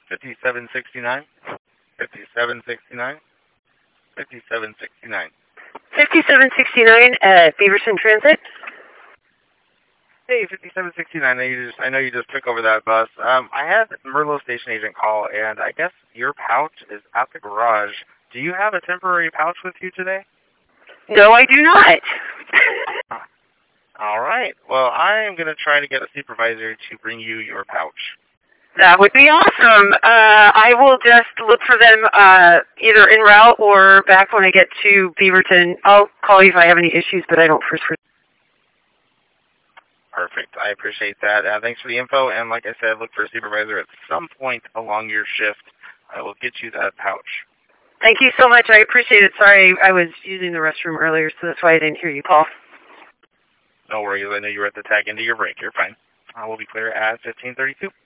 5769. 5769. 5769. 5769 at Beaverton Transit. Hey, 5769. I know you just took over that bus. I had Merlot station agent call, and I guess your pouch is at the garage. Do you have a temporary pouch with you today? No, I do not. All right. Well, I am going to try to get a supervisor to bring you your pouch. That would be awesome. I will just look for them either en route or back when I get to Beaverton. I'll call you if I have any issues, but I don't first. Perfect. I appreciate that. Thanks for the info. And like I said, look for a supervisor at some point along your shift. I will get you that pouch. Thank you so much. I appreciate it. Sorry, I was using the restroom earlier, so that's why I didn't hear you call. No worries. I know you were at the tag end of your break. You're fine. We'll be clear at 15:32.